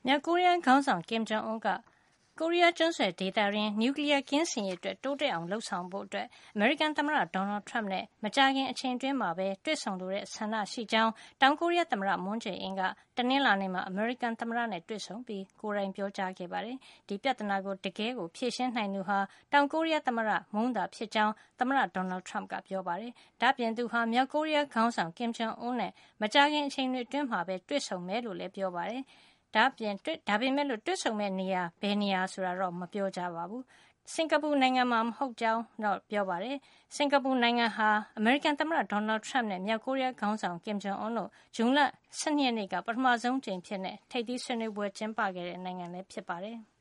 မြောက်ကိုရီးယားခေါင်းဆောင် Kim Jong Un က ကိုရီးယားကျွန်းဆွယ်ဒေသတွင်း နျူကလီးယားကင်းစင်ရေးတိုးတက်အောင်လုပ်ဆောင်ဖို့ အမေရိကန်သမ္မတ Donald Trump နဲ့ မကြာခင်အချိန်အတွင်းမှာပဲတွေ့ဆုံလိုတဲ့ဆန္ဒရှိကြောင်း တောင်ကိုရီးယားသမ္မတ Moon Jae-in က တနင်္လာနေ့မှာ အမေရိကန်သမ္မတနဲ့တွေ့ဆုံပြီး ကိုယ်တိုင်ပြောကြားခဲ့ပါတယ်။ ဒီပြဿနာကို တကယ့်ကိုဖြေရှင်းနိုင်သူဟာ တောင်ကိုရီးယားသမ္မတ Moon သာဖြစ်ကြောင်း သမ္မတ Donald Trump ကပြောပါတယ်။ ဒါ့အပြင် သူဟာ မြောက်ကိုရီးယားခေါင်းဆောင် Kim Jong Un နဲ့ မကြာခင်အချိန်အတွင်းမှာပဲတွေ့ဆုံမယ်လို့လည်း ပြောပါတယ်။ ဒါပေမယ့် တွေ့ဆုံမယ့်နေရာ ဘယ်နေရာဆိုတာတော့ မပြောကြားပါဘူး။ စင်္ကာပူနိုင်ငံမှာ မဟုတ်ကြောင်းတော့ ပြောပါတယ်။ စင်္ကာပူနိုင်ငံဟာ အမေရိကန်သမ္မတ Donald Trump နဲ့ မြောက်ကိုရီးယားခေါင်းဆောင် Kim Jong Un တို့ ဇွန်လ 12 ရက်နေ့က ပထမဆုံးအကြိမ်အဖြစ် ထိပ်သီးဆွေးနွေးပွဲကျင်းပခဲ့တဲ့နိုင်ငံဖြစ်ပါတယ်။